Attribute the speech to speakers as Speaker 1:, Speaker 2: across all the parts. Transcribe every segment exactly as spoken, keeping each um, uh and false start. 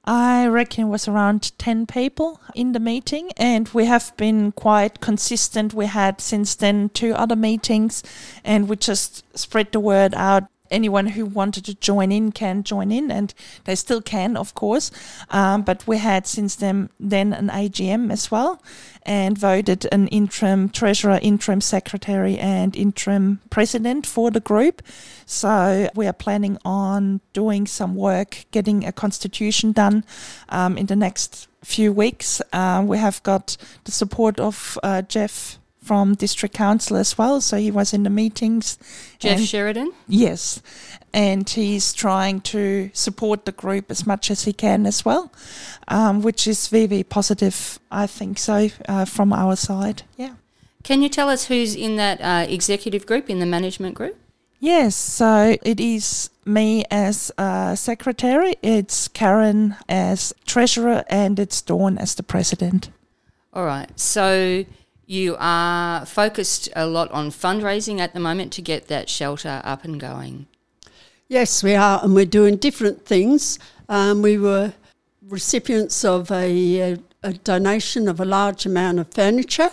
Speaker 1: I reckon it was around ten people in the meeting, and we have been quite consistent. We had since then two other meetings, and we just spread the word out. Anyone who wanted to join in can join in, and they still can, of course. Um, but we had since then, then an A G M as well, and voted an interim treasurer, interim secretary, and interim president for the group. So we are planning on doing some work, getting a constitution done um, in the next few weeks. Uh, we have got the support of uh, Jeff from District Council as well, so he was in the meetings.
Speaker 2: Jeff Sheridan?
Speaker 1: Yes, and he's trying to support the group as much as he can as well, um, which is very, very positive, I think so, uh, from our side, yeah.
Speaker 2: Can you tell us who's in that uh, executive group, in the management group?
Speaker 1: Yes, so it is me as uh, secretary, it's Karen as treasurer, and it's Dawn as the president.
Speaker 2: All right, so you are focused a lot on fundraising at the moment to get that shelter up and going.
Speaker 3: Yes, we are, and we're doing different things. Um, we were recipients of a, a, a donation of a large amount of furniture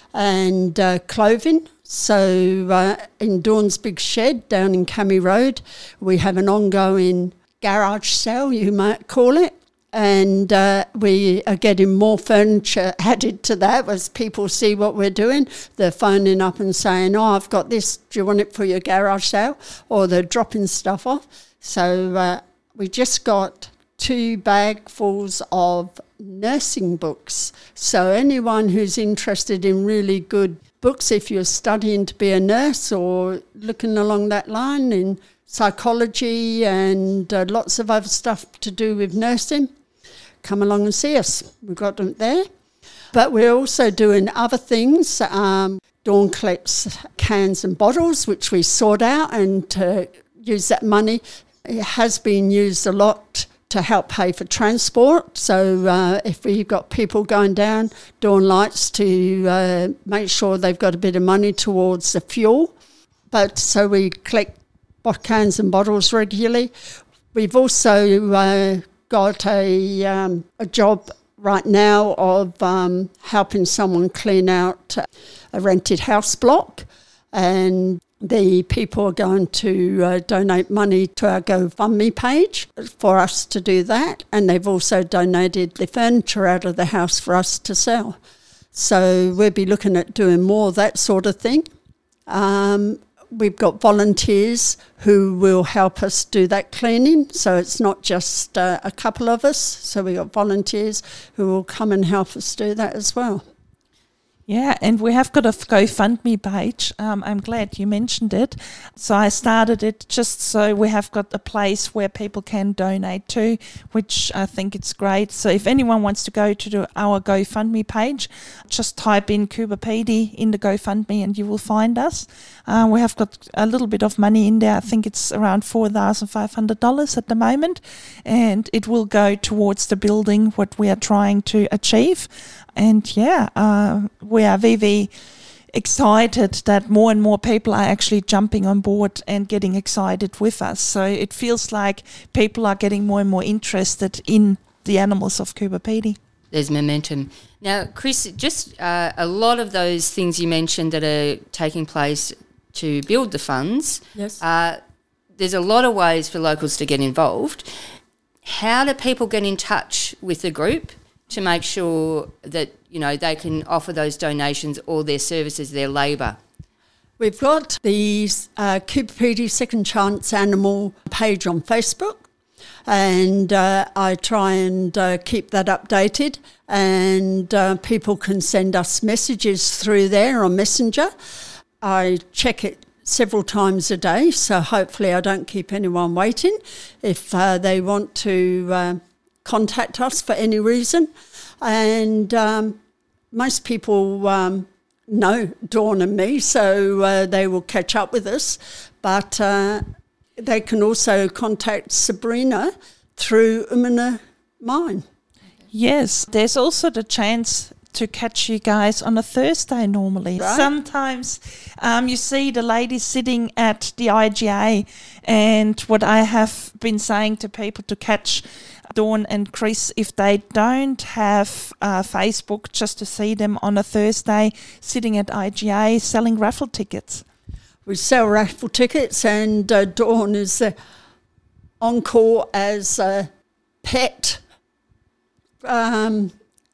Speaker 3: and uh, clothing. So uh, in Dawn's big shed down in Cammy Road, we have an ongoing garage sale, you might call it. And uh, we are getting more furniture added to that as people see what we're doing. They're phoning up and saying, oh, I've got this, do you want it for your garage sale? Or they're dropping stuff off. So uh, we just got two bagfuls of nursing books. So anyone who's interested in really good books, if you're studying to be a nurse or looking along that line in psychology and uh, lots of other stuff to do with nursing, come along and see us. We've got them there. But we're also doing other things. Um, Dawn collects cans and bottles, which we sort out and to use that money. It has been used a lot to help pay for transport. So uh, if we've got people going down, Dawn likes to uh, make sure they've got a bit of money towards the fuel. But so we collect cans and bottles regularly. We've also uh, got a um, a job right now of um, helping someone clean out a rented house block, and the people are going to uh, donate money to our GoFundMe page for us to do that, and they've also donated the furniture out of the house for us to sell. So we'll be looking at doing more of that sort of thing. Um, We've got volunteers who will help us do that cleaning, so it's not just uh, a couple of us. So we've got volunteers who will come and help us do that as well.
Speaker 1: Yeah, and we have got a GoFundMe page. Um, I'm glad you mentioned it. So I started it just so we have got a place where people can donate to, which I think it's great. So if anyone wants to go to the, our GoFundMe page, just type in Coober Pedy in the GoFundMe and you will find us. Uh, we have got a little bit of money in there. I think it's around four thousand five hundred dollars at the moment, and it will go towards the building, what we are trying to achieve. And yeah, uh, we are very, very excited that more and more people are actually jumping on board and getting excited with us. So it feels like people are getting more and more interested in the animals of Coober Pedy.
Speaker 2: There's momentum. Now, Chris, just uh, a lot of those things you mentioned that are taking place to build the funds,
Speaker 3: yes.
Speaker 2: uh, there's a lot of ways for locals to get involved. How do people get in touch with the group to make sure that, you know, they can offer those donations or their services, their labour?
Speaker 3: We've got the uh, Coober Pedy Second Chance Animal page on Facebook, and uh, I try and uh, keep that updated, and uh, people can send us messages through there on Messenger. I check it several times a day, so hopefully I don't keep anyone waiting if uh, they want to uh, contact us for any reason. And um, most people um, know Dawn and me, so uh, they will catch up with us. But uh, they can also contact Sabrina through Umina Mine.
Speaker 1: Yes, there's also the chance to catch you guys on a Thursday normally.
Speaker 3: Right.
Speaker 1: Sometimes um, you see the ladies sitting at the I G A, and what I have been saying to people to catch Dawn and Chris, if they don't have uh, Facebook, just to see them on a Thursday sitting at I G A selling raffle tickets.
Speaker 3: We sell raffle tickets, and uh, Dawn is uh, on call as a pet. Um,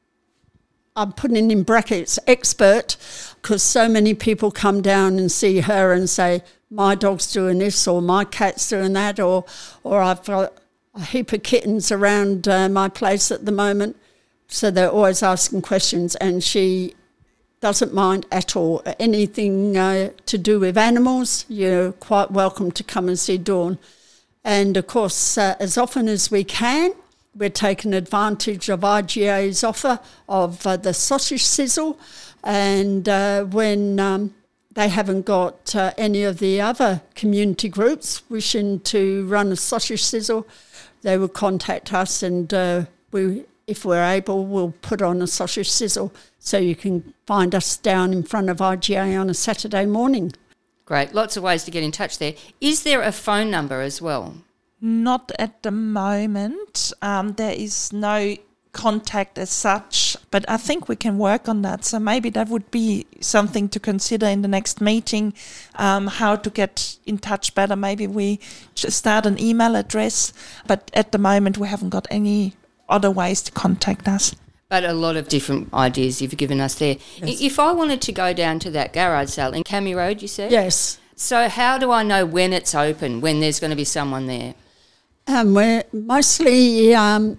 Speaker 3: I'm putting in brackets expert, because so many people come down and see her and say, my dog's doing this, or my cat's doing that, or or I've got a heap of kittens around uh, my place at the moment. So they're always asking questions, and she doesn't mind at all. Anything uh, to do with animals, you're quite welcome to come and see Dawn. And of course, uh, as often as we can, we're taking advantage of I G A's offer of uh, the sausage sizzle, and uh, when um, they haven't got uh, any of the other community groups wishing to run a sausage sizzle, they will contact us, and uh, we, if we're able, we'll put on a sausage sizzle, so you can find us down in front of I G A on a Saturday morning.
Speaker 2: Great. Lots of ways to get in touch there. Is there a phone number as well?
Speaker 1: Not at the moment. Um, there is no contact as such, but I think we can work on that. So maybe that would be something to consider in the next meeting, um, how to get in touch better. Maybe we just start an email address, but at the moment we haven't got any other ways to contact us.
Speaker 2: But a lot of different ideas you've given us there.
Speaker 3: Yes.
Speaker 2: If I wanted to go down to that garage sale in Cammy Road, you said?
Speaker 3: Yes.
Speaker 2: So how do I know when it's open, when there's going to be someone there?
Speaker 3: Um, we're mostly um,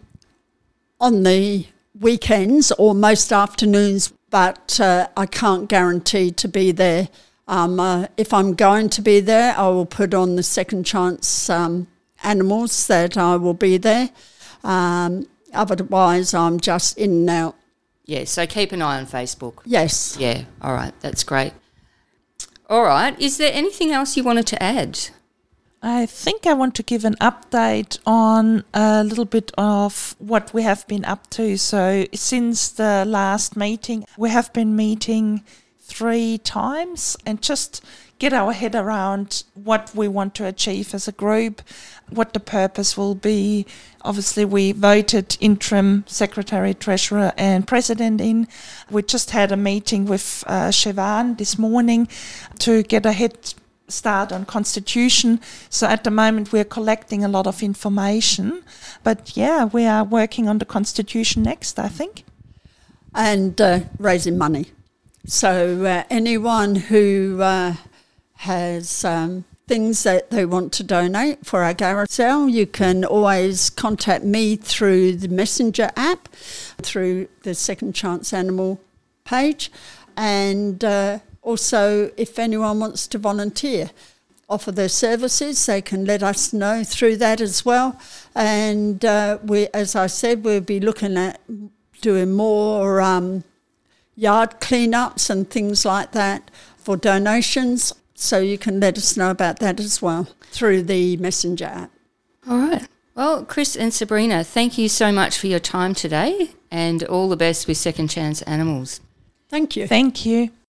Speaker 3: on the weekends or most afternoons, but uh, I can't guarantee to be there. Um, uh, if I'm going to be there, I will put on the Second Chance um, animals that I will be there. Um, otherwise, I'm just in and out.
Speaker 2: Yeah, so keep an eye on Facebook.
Speaker 3: Yes.
Speaker 2: Yeah, all right, that's great. All right, is there anything else you wanted to add?
Speaker 1: I think I want to give an update on a little bit of what we have been up to. So since the last meeting, we have been meeting three times and just get our head around what we want to achieve as a group, what the purpose will be. Obviously, we voted interim secretary, treasurer and president in. We just had a meeting with uh, Siobhan this morning to get a head start on constitution. So at the moment we're collecting a lot of information, but yeah, we are working on the constitution next, I think.
Speaker 3: And uh, raising money. So uh, anyone who uh, has um, things that they want to donate for our garage sale, you can always contact me through the Messenger app, through the Second Chance Animal page, and uh, also, if anyone wants to volunteer, offer their services, they can let us know through that as well. And uh, we, as I said, we'll be looking at doing more um, yard cleanups and things like that for donations. So you can let us know about that as well through the Messenger app.
Speaker 2: All right. Well, Chris and Sabrina, thank you so much for your time today, and all the best with Second Chance Animals.
Speaker 3: Thank you.
Speaker 1: Thank you.